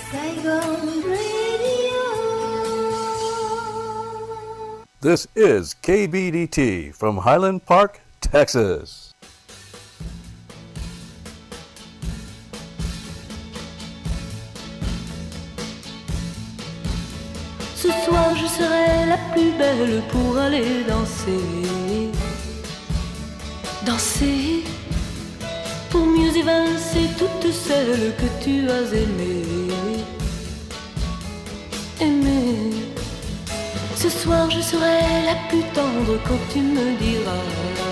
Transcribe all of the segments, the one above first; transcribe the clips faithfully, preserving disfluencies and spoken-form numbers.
Saigon Radio. This is K B D T from Highland Park, Texas. Ce soir je serai la plus belle pour aller danser. Danser pour mieux évincer toutes celles que tu as aimées. Aimer. Ce soir je serai la plus tendre quand tu me diras.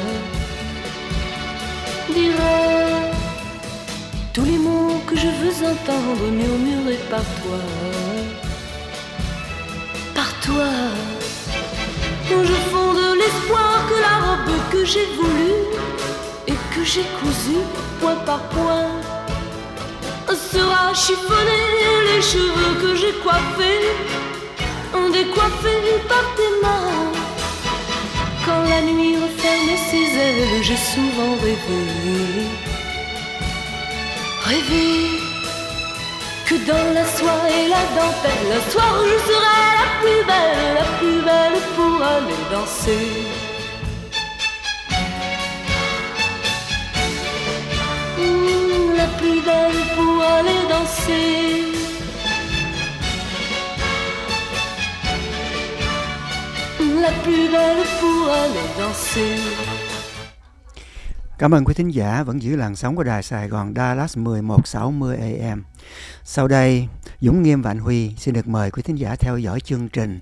Diras tous les mots que je veux entendre murmurés par toi. Par toi. Je fonde l'espoir que la robe que j'ai voulue et que j'ai cousue point par point sera chiffonnée, les cheveux que j'ai coiffés décoiffés par tes mains. Quand la nuit referme ses ailes, j'ai souvent rêvé, rêvé que dans la soie et la dentelle, un soir je serai la plus belle, la plus belle pour aller danser. Mmh, la plus belle pour aller danser. La plus belle pour aller danser. Cảm ơn quý thính giả vẫn giữ làn sóng của đài Sài Gòn Dallas mười một sáu mươi A M. Sau đây, Dũng Nghiêm và anh Huy xin được mời quý thính giả theo dõi chương trình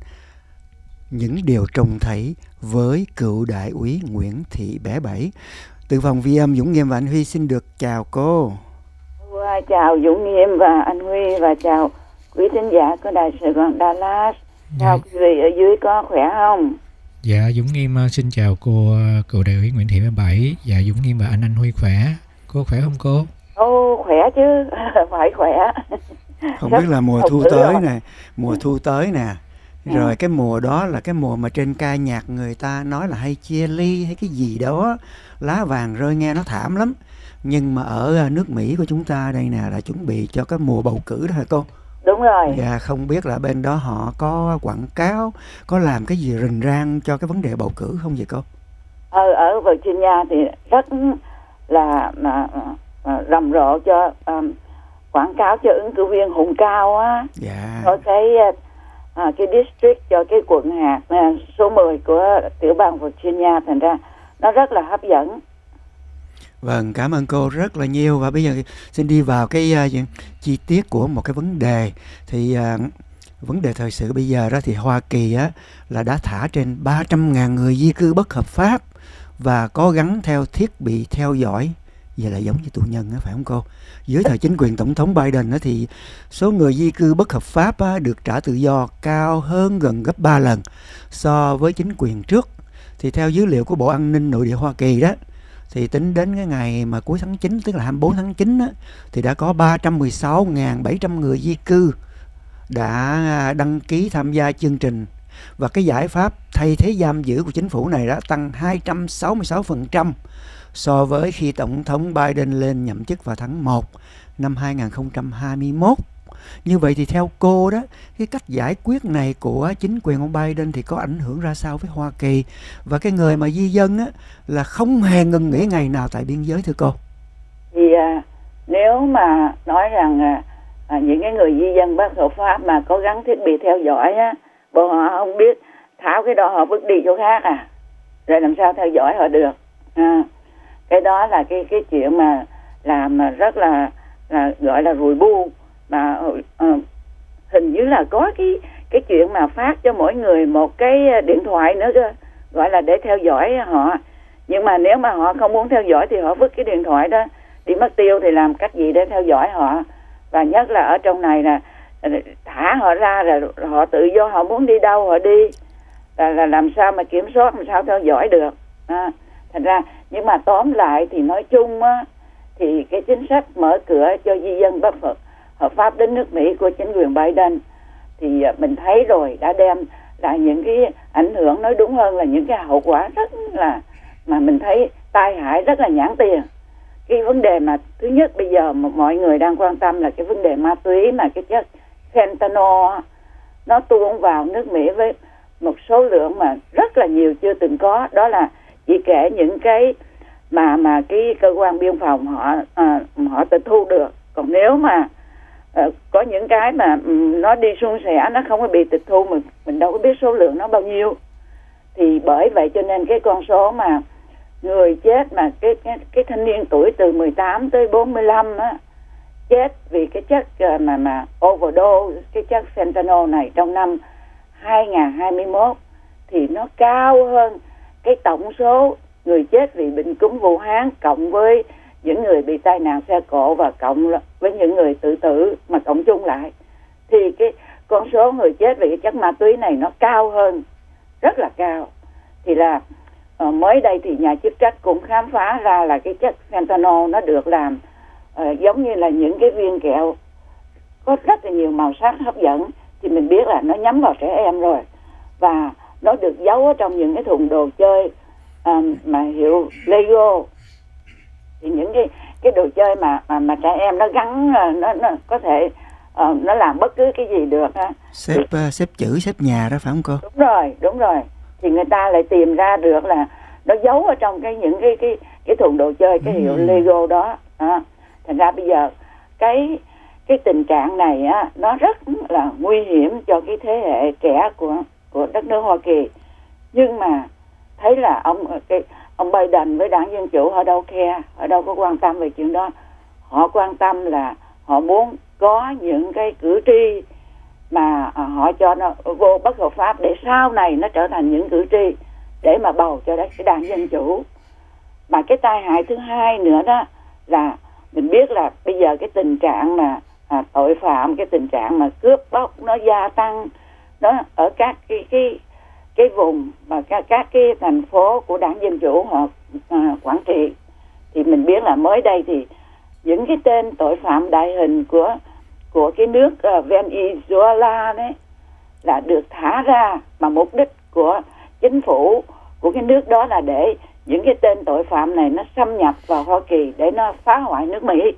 Những Điều Trông Thấy với cựu đại úy Nguyễn Thị Bé Bảy. Từ phòng vi âm, Dũng Nghiêm và anh Huy xin được chào cô. Chào Dũng Nghiêm và anh Huy và chào quý thính giả của đài Sài Gòn Dallas. Chào quý vị ở dưới, có khỏe không? Dạ, Dũng Nghiêm xin chào cô cựu đại úy Nguyễn Thị Bé Bảy. Dạ, Dũng Nghiêm và anh Anh Huy khỏe. Cô khỏe không cô? Ô, khỏe chứ, phải khỏe. Không biết là mùa thu tới nè, mùa thu tới nè. Rồi ừ. cái mùa đó là cái mùa mà trên ca nhạc người ta nói là hay chia ly hay cái gì đó, lá vàng rơi nghe nó thảm lắm. Nhưng mà ở nước Mỹ của chúng ta đây nè là chuẩn bị cho cái mùa bầu cử đó hả cô? Đúng rồi. Dạ, không biết là bên đó họ có quảng cáo, có làm cái gì rình rang cho cái vấn đề bầu cử không vậy cô? Ở, ở Virginia thì rất là mà, mà rầm rộ cho um, quảng cáo cho ứng cử viên Hùng Cao á. Dạ. Có cái uh, cái district cho cái quận hạt uh, số mười của tiểu bang Virginia, thành ra nó rất là hấp dẫn. Vâng, cảm ơn cô rất là nhiều. Và bây giờ xin đi vào cái uh, chi tiết của một cái vấn đề. Thì uh, vấn đề thời sự bây giờ đó thì Hoa Kỳ á, là đã thả trên ba trăm ngàn người di cư bất hợp pháp và có gắn theo thiết bị theo dõi. Vậy là giống như tù nhân á, phải không cô? Dưới thời chính quyền Tổng thống Biden á, thì số người di cư bất hợp pháp á, được trả tự do cao hơn gần gấp ba lần so với chính quyền trước. Thì theo dữ liệu của Bộ An ninh Nội địa Hoa Kỳ đó, thì tính đến cái ngày mà cuối tháng chín, tức là hai mươi bốn tháng chín á, thì đã có ba trăm mười sáu nghìn bảy trăm người di cư đã đăng ký tham gia chương trình. Và cái giải pháp thay thế giam giữ của chính phủ này đã tăng hai trăm sáu mươi sáu phần trăm so với khi Tổng thống Biden lên nhậm chức vào tháng một năm hai không hai mốt. Như vậy thì theo cô đó, cái cách giải quyết này của chính quyền ông Biden thì có ảnh hưởng ra sao với Hoa Kỳ? Và cái người mà di dân á, là không hề ngừng nghỉ ngày nào tại biên giới thưa cô? Thì à, nếu mà nói rằng à, à, những cái người di dân bất hợp pháp mà có gắn thiết bị theo dõi á, bọn họ không biết tháo cái đó họ vứt đi chỗ khác à, rồi làm sao theo dõi họ được? À, cái đó là cái cái chuyện mà làm mà rất là là gọi là rùi bu. Mà uh, hình như là có cái cái chuyện mà phát cho mỗi người một cái điện thoại nữa cơ, gọi là để theo dõi họ. Nhưng mà nếu mà họ không muốn theo dõi thì họ vứt cái điện thoại đó đi mất tiêu, thì làm cách gì để theo dõi họ? Và nhất là ở trong này là thả họ ra rồi họ tự do, họ muốn đi đâu họ đi, là, là làm sao mà kiểm soát, làm sao theo dõi được à, thành ra. Nhưng mà tóm lại thì nói chung á, thì cái chính sách mở cửa cho di dân bất hợp hợp pháp đến nước Mỹ của chính quyền Biden thì mình thấy rồi, đã đem lại những cái ảnh hưởng, nói đúng hơn là những cái hậu quả rất là mà mình thấy tai hại, rất là nhãn tiền. Cái vấn đề mà thứ nhất bây giờ mà mọi người đang quan tâm là cái vấn đề ma túy, mà cái chất fentanyl nó tuôn vào nước Mỹ với một số lượng mà rất là nhiều chưa từng có. Đó là chỉ kể những cái mà mà cái cơ quan biên phòng họ à, họ tịch thu được. Còn nếu mà à, có những cái mà um, nó đi suôn sẻ, nó không có bị tịch thu, mình mình đâu có biết số lượng nó bao nhiêu. Thì bởi vậy cho nên cái con số mà người chết mà cái cái, cái thanh niên tuổi từ mười tám tới bốn mươi lăm á, chết vì cái chất mà mà overdose cái chất fentanyl này trong năm hai không hai mốt thì nó cao hơn cái tổng số người chết vì bệnh cúm Vũ Hán, cộng với những người bị tai nạn xe cộ và cộng với những người tự tử mà cộng chung lại, thì cái con số người chết vì cái chất ma túy này nó cao hơn, rất là cao. Thì là uh, mới đây thì nhà chức trách cũng khám phá ra là cái chất fentanyl nó được làm uh, giống như là những cái viên kẹo có rất là nhiều màu sắc hấp dẫn, thì mình biết là nó nhắm vào trẻ em rồi, và nó được giấu ở trong những cái thùng đồ chơi um, mà hiệu Lego. Thì những cái cái đồ chơi mà mà, mà trẻ em nó gắn, nó nó có thể uh, nó làm bất cứ cái gì được ha. Xếp thì, uh, xếp chữ xếp nhà đó phải không cô? Đúng rồi, đúng rồi. Thì người ta lại tìm ra được là nó giấu ở trong cái những cái cái cái thùng đồ chơi cái hiệu ừ. Lego đó. À, thành ra bây giờ cái cái tình trạng này á, nó rất là nguy hiểm cho cái thế hệ trẻ của của đất nước Hoa Kỳ. Nhưng mà thấy là ông cái ông Biden với đảng Dân Chủ họ đâu care, họ đâu có quan tâm về chuyện đó. Họ quan tâm là họ muốn có những cái cử tri mà à, họ cho nó vô bất hợp pháp để sau này nó trở thành những cử tri để mà bầu cho cái đảng Dân Chủ. Mà cái tai hại thứ hai nữa đó là mình biết là bây giờ cái tình trạng mà à, tội phạm, cái tình trạng mà cướp bóc nó gia tăng nó ở các cái cái cái vùng mà các các cái thành phố của đảng Dân Chủ họ à, quản trị. Thì mình biết là mới đây thì những cái tên tội phạm đại hình của của cái nước uh, Venezuela đấy là được thả ra, mà mục đích của chính phủ của cái nước đó là để những cái tên tội phạm này nó xâm nhập vào Hoa Kỳ để nó phá hoại nước Mỹ.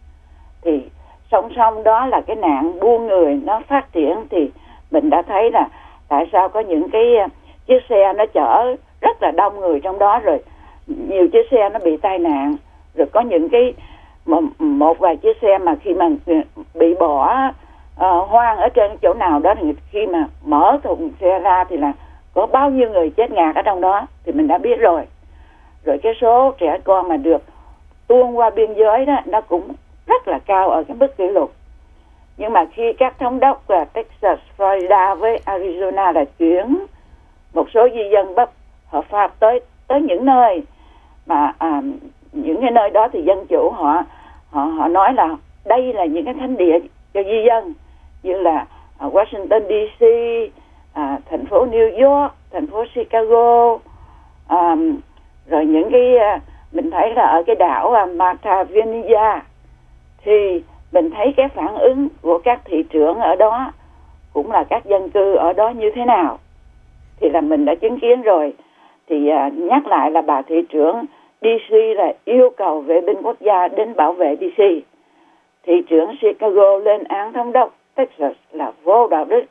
Thì song song đó là cái nạn buôn người nó phát triển, thì mình đã thấy là tại sao có những cái uh, chiếc xe nó chở rất là đông người trong đó, rồi nhiều chiếc xe nó bị tai nạn, rồi có những cái một, một vài chiếc xe mà khi mà bị bỏ uh, hoang ở trên chỗ nào đó, thì khi mà mở thùng xe ra thì là có bao nhiêu người chết ngạt ở trong đó thì mình đã biết rồi. Rồi cái số trẻ con mà được tuôn qua biên giới đó nó cũng rất là cao ở cái mức kỷ lục. Nhưng mà khi các thống đốc là Texas, Florida với Arizona là chuyển một số di dân bất hợp pháp tới tới những nơi mà à, những cái nơi đó thì dân chủ họ họ họ nói là đây là những cái thánh địa cho di dân, như là uh, Washington đê xê, uh, thành phố New York, thành phố Chicago, um, rồi những cái uh, mình thấy là ở cái đảo uh, Martha Vineyard thì mình thấy cái phản ứng của các thị trưởng ở đó cũng là các dân cư ở đó như thế nào thì là mình đã chứng kiến rồi. Thì uh, nhắc lại là bà thị trưởng đê xê là yêu cầu vệ binh quốc gia đến bảo vệ đê xê. Thị trưởng Chicago lên án thống đốc Texas là vô đạo đức.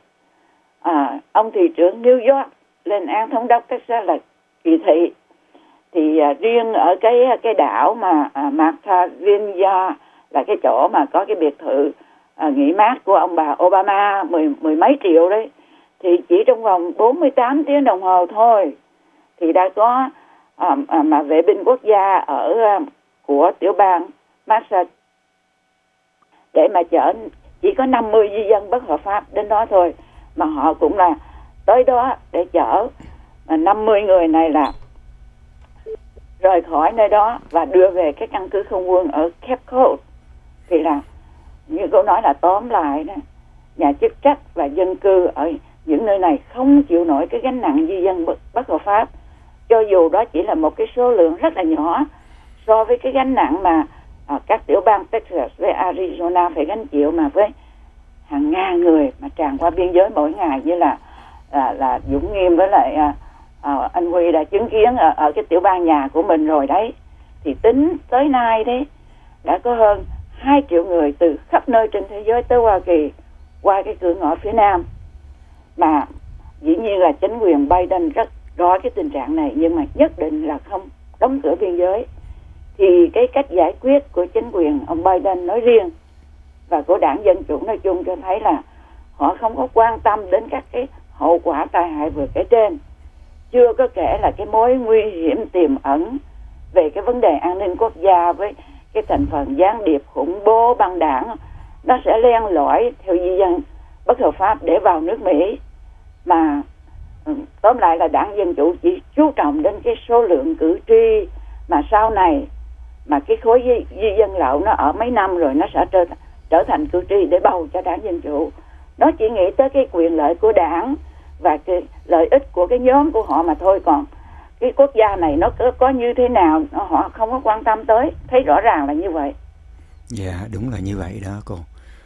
À, ông thị trưởng New York lên án thống đốc Texas là kỳ thị. Thì à, riêng ở cái cái đảo mà à, Martha Vineyard là cái chỗ mà có cái biệt thự à, nghỉ mát của ông bà Obama mười, mười mấy triệu đấy, thì chỉ trong vòng bốn mươi tám tiếng đồng hồ thôi thì đã có à, à, mà vệ binh quốc gia ở à, của tiểu bang Massachusetts để mà chở chỉ có năm mươi di dân bất hợp pháp đến đó thôi, mà họ cũng là tới đó để chở mà năm mươi người này là rời khỏi nơi đó và đưa về cái căn cứ không quân ở Cape Cod. Thì là như cô nói là tóm lại đó, nhà chức trách và dân cư ở những nơi này không chịu nổi cái gánh nặng di dân bất, bất hợp pháp, cho dù đó chỉ là một cái số lượng rất là nhỏ so với cái gánh nặng mà à, các tiểu bang Texas với Arizona phải gánh chịu, mà với hàng ngàn người mà tràn qua biên giới mỗi ngày như là là, là Dũng Nghiêm với lại à, à, anh Huy đã chứng kiến ở, ở cái tiểu bang nhà của mình rồi đấy. Thì tính tới nay đấy đã có hơn hai triệu người từ khắp nơi trên thế giới tới Hoa Kỳ qua cái cửa ngõ phía nam. Mà dĩ nhiên là chính quyền Biden rất rõ cái tình trạng này, nhưng mà nhất định là không đóng cửa biên giới. Thì cái cách giải quyết của chính quyền ông Biden nói riêng và của đảng Dân Chủ nói chung cho thấy là họ không có quan tâm đến các cái hậu quả tai hại vừa kể trên. Chưa có kể là cái mối nguy hiểm tiềm ẩn về cái vấn đề an ninh quốc gia với cái thành phần gián điệp khủng bố băng đảng, nó sẽ len lỏi theo di dân bất hợp pháp để vào nước Mỹ. Mà tóm lại là đảng Dân Chủ chỉ chú trọng đến cái số lượng cử tri, mà sau này mà cái khối di, di dân lậu nó ở mấy năm rồi nó sẽ trở, trở thành cử tri để bầu cho đảng Dân Chủ. Nó chỉ nghĩ tới cái quyền lợi của đảng và cái lợi ích của cái nhóm của họ mà thôi. Còn cái quốc gia này nó có, có như thế nào nó, họ không có quan tâm tới. Thấy rõ ràng là như vậy. Dạ đúng là như vậy đó cô.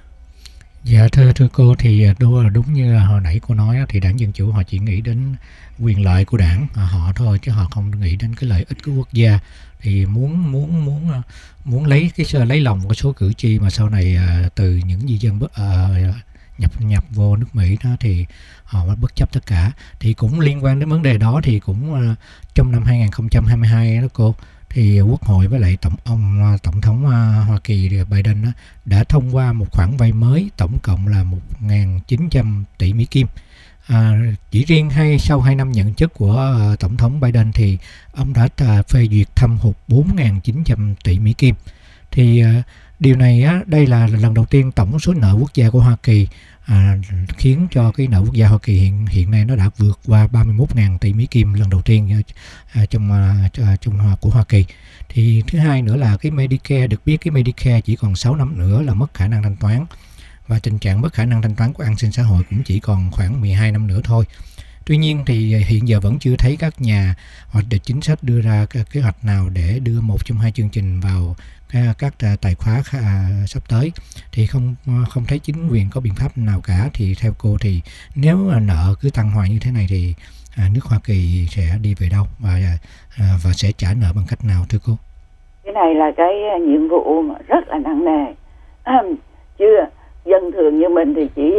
Dạ thưa thưa cô, thì đúng, đúng như hồi nãy cô nói thì đảng Dân Chủ họ chỉ nghĩ đến quyền lợi của đảng họ thôi, chứ họ không nghĩ đến cái lợi ích của quốc gia. Thì muốn muốn muốn muốn lấy cái lấy lòng của số cử tri mà sau này từ những di dân bất uh, nhập nhập vô nước Mỹ đó, thì họ bất chấp tất cả. Thì cũng liên quan đến vấn đề đó, thì cũng uh, trong năm hai không hai hai đó cô, thì Quốc hội với lại tổng ông tổng thống Hoa Kỳ Biden đó, đã thông qua một khoản vay mới tổng cộng là một nghìn chín trăm tỷ Mỹ Kim. À, chỉ riêng hay sau hai năm nhận chức của uh, tổng thống Biden thì ông đã uh, phê duyệt thâm hụt bốn nghìn chín trăm tỷ Mỹ Kim. Thì uh, điều này á, đây là lần đầu tiên tổng số nợ quốc gia của Hoa Kỳ à, khiến cho cái nợ quốc gia Hoa Kỳ hiện hiện nay nó đã vượt qua ba mươi mốt nghìn tỷ Mỹ Kim lần đầu tiên à, trong à, trong của Hoa Kỳ. Thì thứ hai nữa là cái Medicare, được biết cái Medicare chỉ còn sáu năm nữa là mất khả năng thanh toán, và tình trạng mất khả năng thanh toán của an sinh xã hội cũng chỉ còn khoảng mười hai năm nữa thôi. Tuy nhiên thì hiện giờ vẫn chưa thấy các nhà hoạch định chính sách đưa ra kế hoạch nào để đưa một trong hai chương trình vào các tài khoá sắp tới. Thì không không thấy chính quyền có biện pháp nào cả. Thì theo cô thì nếu nợ cứ tăng hoài như thế này thì nước Hoa Kỳ sẽ đi về đâu và và sẽ trả nợ bằng cách nào thưa cô? Cái này là cái nhiệm vụ rất là nặng nề. À, chứ dân thường như mình thì chỉ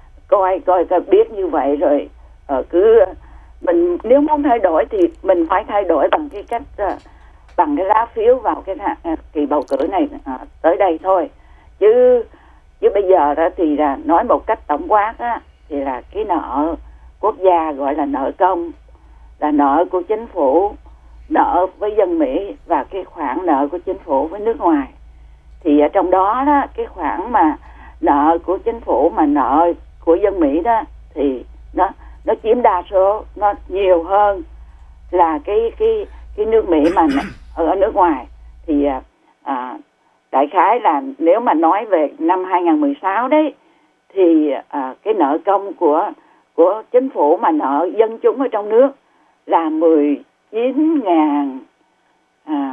coi coi coi biết như vậy rồi uh, cứ mình nếu muốn thay đổi thì mình phải thay đổi bằng cái cách uh, bằng cái lá phiếu vào cái uh, kỳ bầu cử này uh, tới đây thôi. Chứ chứ bây giờ đó thì là nói một cách tổng quát á, thì là cái nợ quốc gia gọi là nợ công, là nợ của chính phủ, nợ với dân Mỹ và cái khoản nợ của chính phủ với nước ngoài. Thì ở trong đó đó, cái khoản mà nợ của chính phủ mà nợ của dân Mỹ đó thì nó nó chiếm đa số, nó nhiều hơn là cái cái cái nước Mỹ mà ở nước ngoài. Thì à, đại khái là nếu mà nói về năm hai không một sáu đấy thì à, cái nợ công của của chính phủ mà nợ dân chúng ở trong nước là mười chín nghìn à,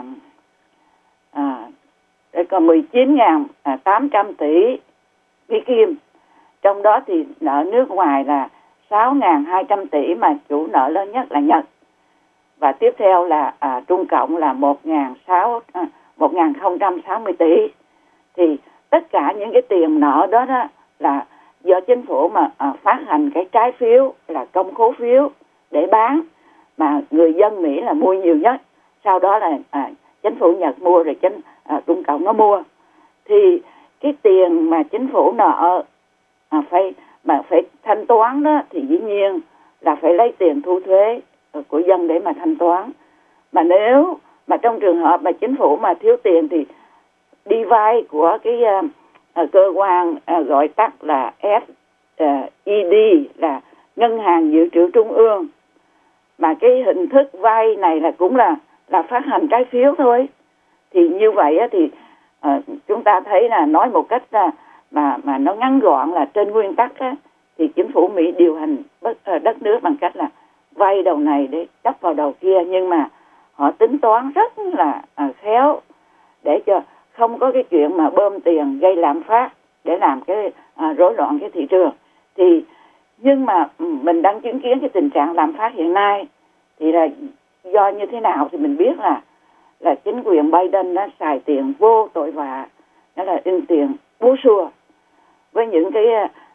à, còn mười chín nghìn tám trăm tỷ Mỹ Kim. Trong đó thì nợ nước ngoài là sáu nghìn hai trăm tỷ, mà chủ nợ lớn nhất là Nhật. Và tiếp theo là à, Trung Cộng là một nghìn không trăm sáu mươi tỷ. Thì tất cả những cái tiền nợ đó, đó là do chính phủ mà à, phát hành cái trái phiếu là công khố phiếu để bán, mà người dân Mỹ là mua nhiều nhất. Sau đó là à, chính phủ Nhật mua, rồi chính à, Trung Cộng nó mua. Thì cái tiền mà chính phủ nợ à, phải mà phải thanh toán đó thì dĩ nhiên là phải lấy tiền thu thuế của dân để mà thanh toán. Mà nếu mà trong trường hợp mà chính phủ mà thiếu tiền thì đi vay của cái uh, uh, cơ quan uh, gọi tắt là ép e đê, là Ngân hàng Dự trữ Trung ương. Mà cái hình thức vay này là cũng là là phát hành trái phiếu thôi. Thì như vậy á, thì uh, chúng ta thấy là nói một cách uh, mà mà nó ngắn gọn là trên nguyên tắc á, thì chính phủ Mỹ điều hành đất nước bằng cách là vay đầu này để đắp vào đầu kia. Nhưng mà họ tính toán rất là à, khéo để cho không có cái chuyện mà bơm tiền gây lạm phát để làm cái à, rối loạn cái thị trường. Thì nhưng mà mình đang chứng kiến cái tình trạng lạm phát hiện nay thì là do như thế nào thì mình biết là là chính quyền Biden nó xài tiền vô tội vạ, đó là in tiền búa xua với những cái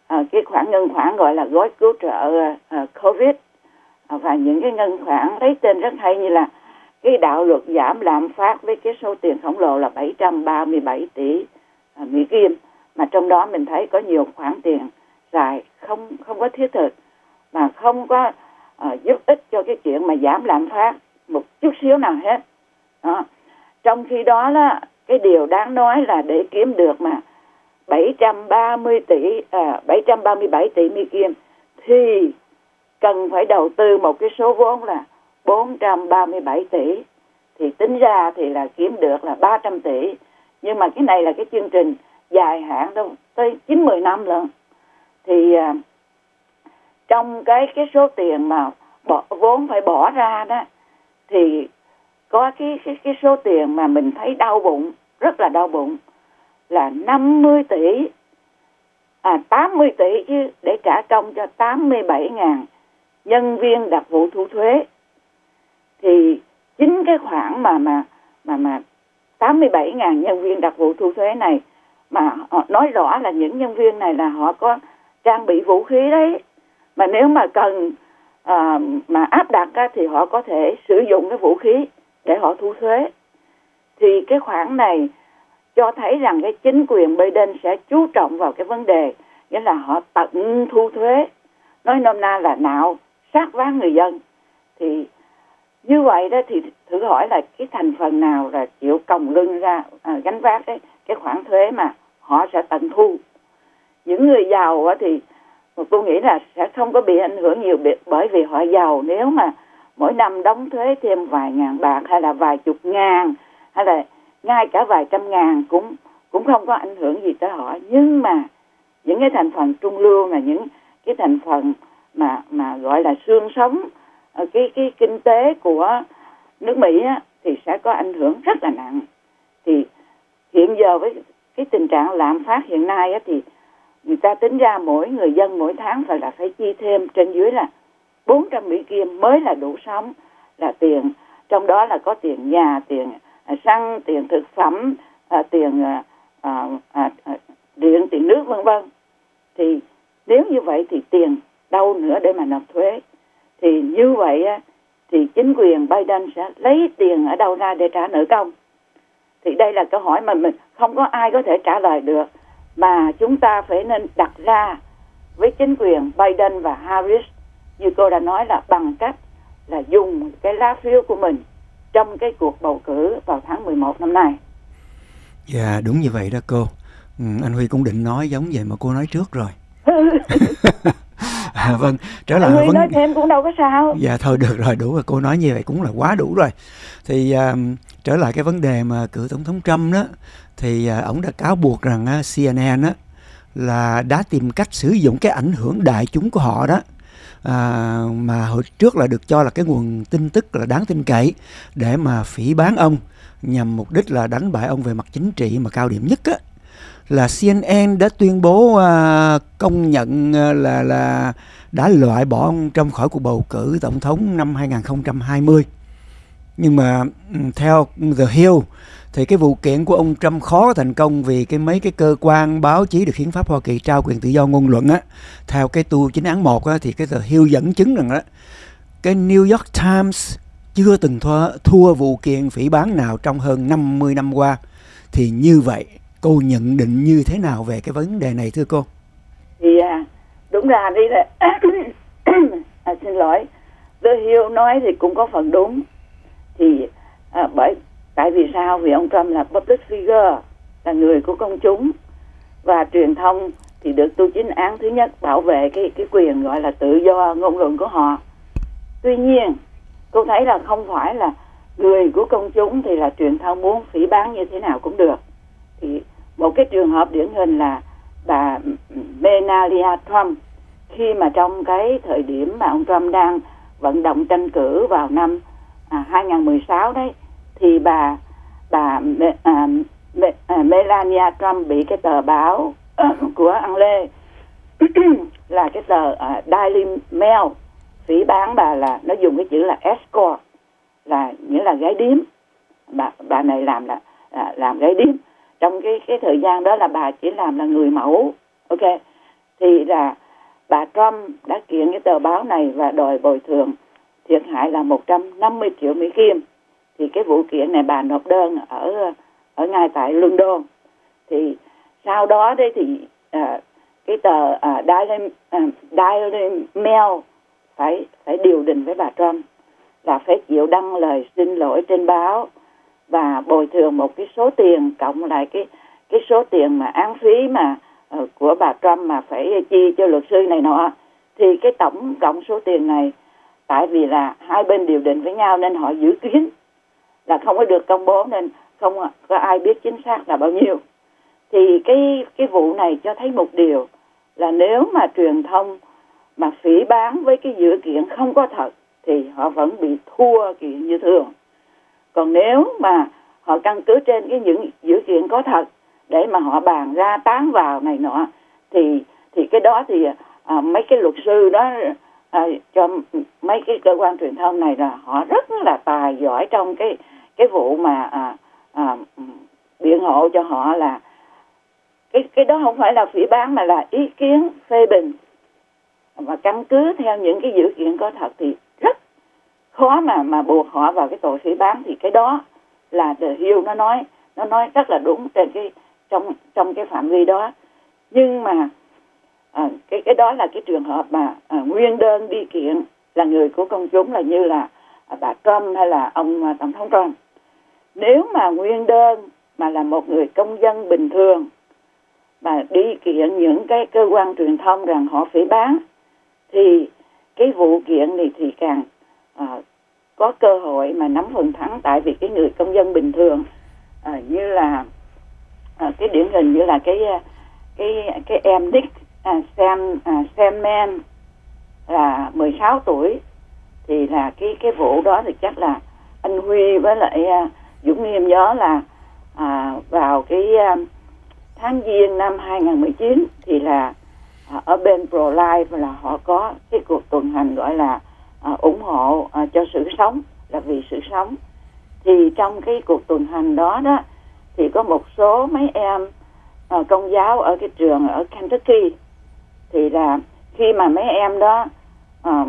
à, cái khoản ngân khoản gọi là gói cứu trợ à, Covid, à, và những cái ngân khoản lấy tên rất hay như là cái đạo luật giảm lạm phát với cái số tiền khổng lồ là bảy trăm ba mươi bảy tỷ à, Mỹ Kim, mà trong đó mình thấy có nhiều khoản tiền dài không không có thiết thực, mà không có à, giúp ích cho cái chuyện mà giảm lạm phát một chút xíu nào hết. Đó. Trong khi đó là cái điều đáng nói là để kiếm được mà bảy trăm ba mươi tỷ, à, bảy trăm ba mươi bảy tỷ Mỹ Kim thì cần phải đầu tư một cái số vốn là bốn trăm ba mươi bảy tỷ, thì tính ra thì là kiếm được là ba trăm tỷ, nhưng mà cái này là cái chương trình dài hạn đâu tới chín mươi năm lận. Thì à, trong cái cái số tiền mà bỏ, vốn phải bỏ ra đó, thì có cái cái cái số tiền mà mình thấy đau bụng, rất là đau bụng, là năm mươi tỷ, à tám mươi tỷ chứ, để trả công cho tám mươi bảy nghìn nhân viên đặc vụ thu thuế. Thì chính cái khoản mà mà mà mà tám mươi bảy nghìn nhân viên đặc vụ thu thuế này, mà họ nói rõ là những nhân viên này là họ có trang bị vũ khí đấy, mà nếu mà cần à, mà áp đặt á, thì họ có thể sử dụng cái vũ khí để họ thu thuế. Thì cái khoản này cho thấy rằng cái chính quyền Biden sẽ chú trọng vào cái vấn đề, nghĩa là họ tận thu thuế, nói nôm na là nạo sát ván người dân. Thì như vậy đó thì thử hỏi là cái thành phần nào là chịu còng lưng ra à, gánh vác cái, cái khoản thuế mà họ sẽ tận thu. Những người giàu á thì tôi nghĩ là sẽ không có bị ảnh hưởng nhiều, bởi vì họ giàu nếu mà mỗi năm đóng thuế thêm vài ngàn bạc hay là vài chục ngàn hay là ngay cả vài trăm ngàn cũng cũng không có ảnh hưởng gì tới họ. Nhưng mà những cái thành phần trung lưu, là những cái thành phần mà mà gọi là xương sống cái cái kinh tế của nước Mỹ á, thì sẽ có ảnh hưởng rất là nặng. Thì hiện giờ với cái tình trạng lạm phát hiện nay á, thì người ta tính ra mỗi người dân mỗi tháng phải là phải chi thêm trên dưới là bốn trăm Mỹ Kim mới là đủ sống, là tiền, trong đó là có tiền nhà, tiền xăng, tiền thực phẩm, à, tiền à, à, à, điện, tiền nước vân vân. Thì nếu như vậy thì tiền đâu nữa để mà nộp thuế? Thì như vậy á, thì chính quyền Biden sẽ lấy tiền ở đâu ra để trả nợ công? Thì đây là câu hỏi mà mình không có ai có thể trả lời được, mà chúng ta phải nên đặt ra với chính quyền Biden và Harris, như cô đã nói, là bằng cách là dùng cái lá phiếu của mình trong cái cuộc bầu cử vào tháng mười một năm nay. Dạ, đúng như vậy đó cô. Ừ, anh Huy cũng định nói giống vậy mà cô nói trước rồi. À, vâng, trở lại Huy vấn... nói thêm cũng đâu có sao. Dạ thôi được rồi, đủ rồi, cô nói như vậy cũng là quá đủ rồi. Thì uh, trở lại cái vấn đề mà cựu tổng thống Trump đó, thì uh, ông đã cáo buộc rằng uh, C N N á, là đã tìm cách sử dụng cái ảnh hưởng đại chúng của họ đó, à, mà hồi trước là được cho là cái nguồn tin tức là đáng tin cậy, để mà phỉ báng ông, nhằm mục đích là đánh bại ông về mặt chính trị. Mà cao điểm nhất á, là C N N đã tuyên bố uh, công nhận uh, là là đã loại bỏ ông Trump khỏi cuộc bầu cử tổng thống năm hai không hai không. Nhưng mà theo The Hill thì cái vụ kiện của ông Trump khó thành công vì cái mấy cái cơ quan báo chí được hiến pháp Hoa Kỳ trao quyền tự do ngôn luận á. Theo cái tu chính án một á, thì cái The Hill dẫn chứng rằng đó, cái New York Times chưa từng thua, thua vụ kiện phỉ báng nào trong hơn năm mươi năm qua. Thì như vậy cô nhận định như thế nào về cái vấn đề này thưa cô? Thì à, đúng ra đi là à, xin lỗi, The Hill nói thì cũng có phần đúng. Thì à, bởi tại vì sao? Vì ông Trump là public figure, là người của công chúng, và truyền thông thì được tu chính án thứ nhất bảo vệ cái cái quyền gọi là tự do ngôn luận của họ. Tuy nhiên cô thấy là không phải là người của công chúng thì là truyền thông muốn phỉ báng như thế nào cũng được. Thì một cái trường hợp điển hình là bà Melania Trump, khi mà trong cái thời điểm mà ông Trump đang vận động tranh cử vào năm à, hai không một sáu đấy, thì bà bà à, à, Melania Trump bị cái tờ báo uh, của Anh Lê là cái tờ uh, Daily Mail phỉ báng bà, là nó dùng cái chữ là escort, là nghĩa là gái điếm. Bà bà này làm là à, làm gái điếm. Trong cái cái thời gian đó là bà chỉ làm là người mẫu, ok. thì là bà Trump đã kiện cái tờ báo này và đòi bồi thường thiệt hại là một trăm năm mươi triệu Mỹ Kim. Thì cái vụ kiện này bà nộp đơn ở ở ngay tại London. Thì sau đó đấy thì à, cái tờ à, Daily, à, Daily Mail phải phải điều đình với bà Trump là phải chịu đăng lời xin lỗi trên báo và bồi thường một cái số tiền cộng lại cái cái số tiền mà án phí mà uh, của bà Trump mà phải chi cho luật sư này nọ. Thì cái tổng cộng số tiền này, tại vì là hai bên điều định với nhau nên họ dự kiến là không có được công bố, nên không có ai biết chính xác là bao nhiêu. Thì cái cái vụ này cho thấy một điều là nếu mà truyền thông mà phỉ báng với cái dữ kiện không có thật thì họ vẫn bị thua kiện như thường. Còn nếu mà họ căn cứ trên cái những dữ kiện có thật để mà họ bàn ra tán vào này nọ thì thì cái đó thì à, mấy cái luật sư đó à, cho mấy cái cơ quan truyền thông này là họ rất là tài giỏi trong cái cái vụ mà à, à, biện hộ cho họ là cái cái đó không phải là phỉ báng mà là ý kiến phê bình, và căn cứ theo những cái dữ kiện có thật thì rất khó mà mà buộc họ vào cái tội phỉ báng. Thì cái đó là The Hill nó nói nó nói rất là đúng trên cái trong trong cái phạm vi đó. Nhưng mà à, cái cái đó là cái trường hợp mà à, nguyên đơn đi kiện là người của công chúng, là như là à, bà Trump hay là ông à, tổng thống Trump. Nếu mà nguyên đơn mà là một người công dân bình thường mà đi kiện những cái cơ quan truyền thông rằng họ phỉ báng thì cái vụ kiện này thì càng à, có cơ hội mà nắm phần thắng, tại vì cái người công dân bình thường à, như là à, cái điển hình như là cái cái cái em Nick à, Sam à, Sandman là mười sáu tuổi, thì là cái cái vụ đó thì chắc là anh Huy với lại à, Dũng Nghiêm nhớ là à, vào cái à, tháng Giêng năm hai không một chín thì là à, ở bên Pro-Life là họ có cái cuộc tuần hành gọi là à, ủng hộ à, cho sự sống, là vì sự sống. Thì trong cái cuộc tuần hành đó đó thì có một số mấy em à, công giáo ở cái trường ở Kentucky, thì là khi mà mấy em đó à,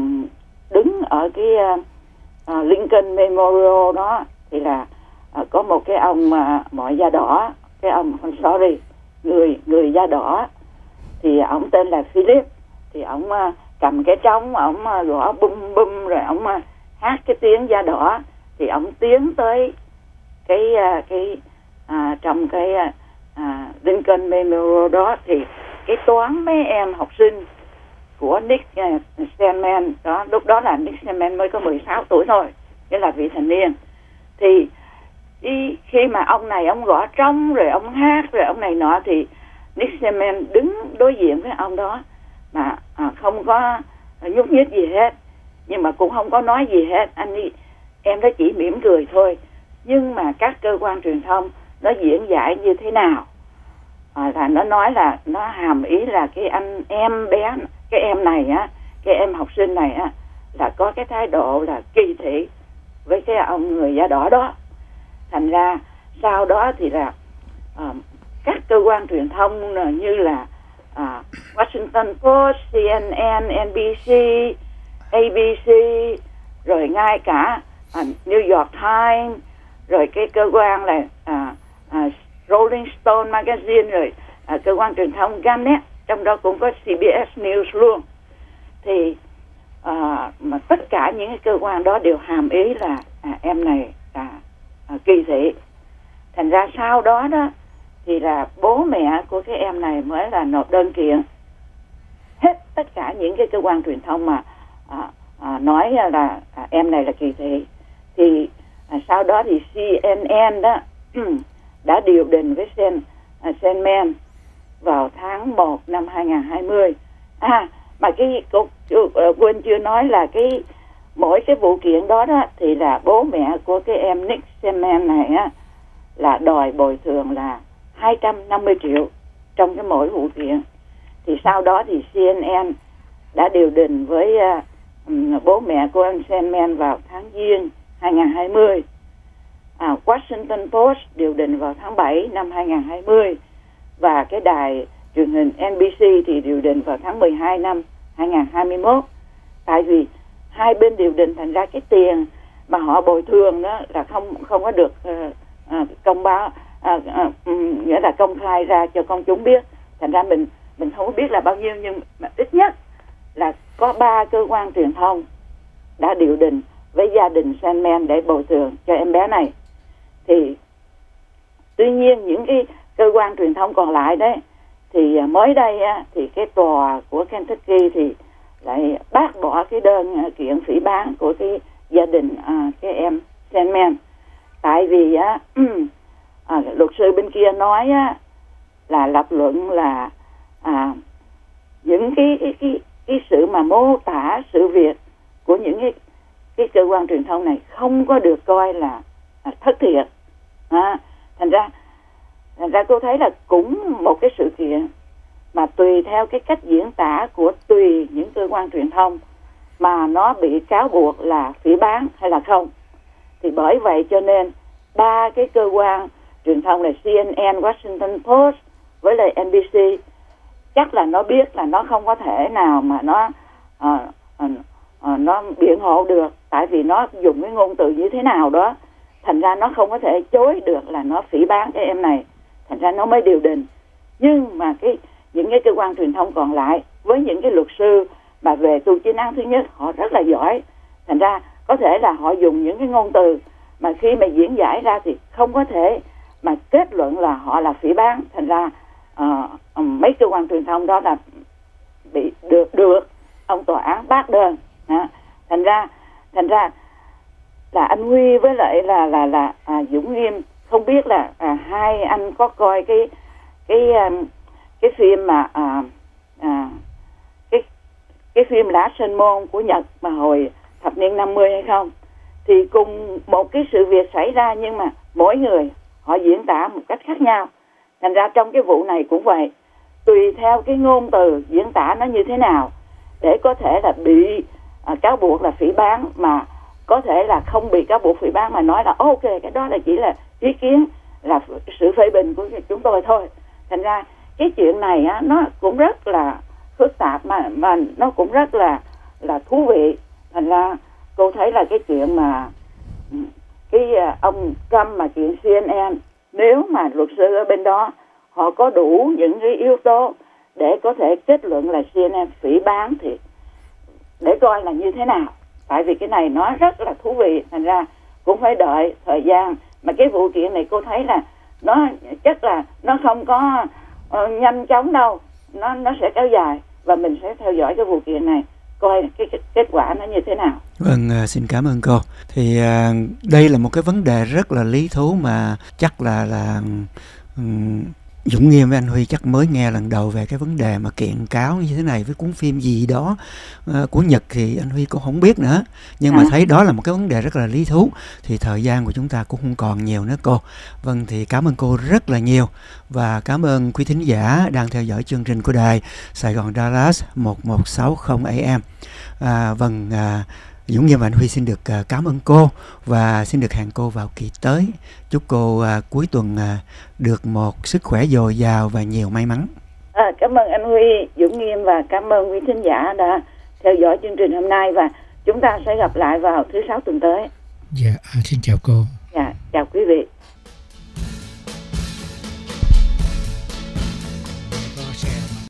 đứng ở cái à, Lincoln Memorial đó thì là à, có một cái ông mà mọi da đỏ, cái ông sorry người người da đỏ, thì ông tên là Philip, thì ông à, cầm cái trống, ông à, gõ bum bum rồi ông à, hát cái tiếng da đỏ. Thì ông tiến tới cái à, cái à, trong cái à, Lincoln Memorial đó, thì cái toán mấy em học sinh của Nick uh, Sandman đó, lúc đó là Nick Sandman mới có mười sáu tuổi thôi, nghĩa là vị thành niên. Thì đi, khi mà ông này ông gõ trống rồi ông hát rồi ông này nọ, thì Nick Sandman đứng đối diện với ông đó mà à, không có nhúc nhích gì hết, nhưng mà cũng không có nói gì hết. Anh đi, em đó chỉ mỉm cười thôi. Nhưng mà các cơ quan truyền thông nó diễn giải như thế nào à, là nó nói là nó hàm ý là cái anh em bé, cái em này á, cái em học sinh này á là có cái thái độ là kỳ thị với cái ông người da đỏ đó. Thành ra sau đó thì là à, các cơ quan truyền thông như là à, Washington Post, C N N, N B C, A B C, rồi ngay cả à, New York Times, rồi cái cơ quan là à, à, Rolling Stone Magazine, rồi à, cơ quan truyền thông Gannett, trong đó cũng có C B S News luôn. Thì à, mà tất cả những cái cơ quan đó đều hàm ý là à, em này là à, kỳ thị. Thành ra sau đó đó thì là bố mẹ của cái em này mới là nộp đơn kiện hết tất cả những cái cơ quan truyền thông mà à, à, nói là à, em này là kỳ thị. Thì à, sau đó thì C N N đó đã điều đình với Sen, à, Sandman vào tháng một năm hai không hai không. À mà cái cô quên chưa nói là cái mỗi cái vụ kiện đó đó thì là bố mẹ của cái em Nick Sandman này á là đòi bồi thường là hai trăm năm mươi triệu trong cái mỗi vụ kiện. Thì sau đó thì C N N đã điều đình với uh, um, bố mẹ của anh Sandman vào tháng Giêng hai không hai không. À, Washington Post điều đình vào tháng bảy năm hai không hai không, và cái đài truyền hình en bê xê thì điều đình vào tháng mười hai năm hai nghìn không trăm hai mươi mốt. Tại vì hai bên điều đình, thành ra cái tiền mà họ bồi thường đó là không không có được uh, uh, công báo, uh, uh, um, nghĩa là công khai ra cho công chúng biết. Thành ra mình mình không biết là bao nhiêu, nhưng mà ít nhất là có ba cơ quan truyền thông đã điều đình với gia đình Sandman để bồi thường cho em bé này. Thì tuy nhiên những cái cơ quan truyền thông còn lại đấy thì mới đây á, thì cái tòa của Kentucky thì lại bác bỏ cái đơn kiện phỉ báng của cái gia đình à, cái em Sandman. Tại vì á à, luật sư bên kia nói á, là lập luận là à, những cái cái cái cái sự mà mô tả sự việc của những cái cái cơ quan truyền thông này không có được coi là, là thất thiệt. À, thành ra thành ra cô thấy là cũng một cái sự kiện mà tùy theo cái cách diễn tả của tùy những cơ quan truyền thông mà nó bị cáo buộc là phỉ báng hay là không. Thì bởi vậy cho nên ba cái cơ quan truyền thông là xê en en, Washington Post với lại en bê xê chắc là nó biết là nó không có thể nào mà nó uh, uh, uh, nó biện hộ được, tại vì nó dùng cái ngôn từ như thế nào đó, thành ra nó không có thể chối được là nó phỉ báng cái em này, thành ra nó mới điều đình. Nhưng mà cái những cái cơ quan truyền thông còn lại với những cái luật sư mà về tù chính án thứ nhất, họ rất là giỏi, thành ra có thể là họ dùng những cái ngôn từ mà khi mà diễn giải ra thì không có thể mà kết luận là họ là phỉ báng. Thành ra uh, mấy cơ quan truyền thông đó là bị được được ông tòa án bác đơn. À, thành ra thành ra là anh Huy với lại là là là à, Dũng Nghiêm không biết là à, hai anh có coi cái cái um, cái phim mà à, à, cái cái phim Lã Sơn Môn của Nhật mà hồi thập niên năm mươi hay không. Thì cùng một cái sự việc xảy ra nhưng mà mỗi người họ diễn tả một cách khác nhau. Thành ra trong cái vụ này cũng vậy, tùy theo cái ngôn từ diễn tả nó như thế nào để có thể là bị à, cáo buộc là phỉ báng, mà có thể là không bị cáo buộc phỉ báng mà nói là ok, cái đó là chỉ là ý kiến, là sự phê bình của chúng tôi thôi. Thành ra cái chuyện này á, nó cũng rất là phức tạp mà mà nó cũng rất là là thú vị. Thành ra cô thấy là cái chuyện mà cái ông Trump mà chuyện xê en en, nếu mà luật sư ở bên đó họ có đủ những cái yếu tố để có thể kết luận là xê en en phỉ báng thì để coi là như thế nào. Tại vì cái này nó rất là thú vị, thành ra cũng phải đợi thời gian. Mà cái vụ kiện này cô thấy là nó chắc là nó không có uh, nhanh chóng đâu, nó nó sẽ kéo dài và mình sẽ theo dõi cái vụ kiện này coi cái, cái kết quả nó như thế nào. Vâng, uh, xin cảm ơn cô. Thì uh, đây là một cái vấn đề rất là lý thú mà chắc là là um, Dũng Nghiêm với anh Huy chắc mới nghe lần đầu về cái vấn đề mà kiện cáo như thế này với cuốn phim gì đó uh, của Nhật thì anh Huy cũng không biết nữa. Nhưng mà thấy đó là một cái vấn đề rất là lý thú. Thì thời gian của chúng ta cũng không còn nhiều nữa cô. Vâng, thì cảm ơn cô rất là nhiều. Và cảm ơn quý thính giả đang theo dõi chương trình của đài Sài Gòn Dallas một một sáu không A M. À, vâng, à, Dũng Nghiêm và anh Huy xin được uh, cảm ơn cô và xin được hẹn cô vào kỳ tới. Chúc cô uh, cuối tuần uh, được một sức khỏe dồi dào và nhiều may mắn. À, cảm ơn anh Huy, Dũng Nghiêm và cảm ơn quý thính giả đã theo dõi chương trình hôm nay, và chúng ta sẽ gặp lại vào thứ sáu tuần tới. Dạ, xin chào cô. Dạ, chào quý vị.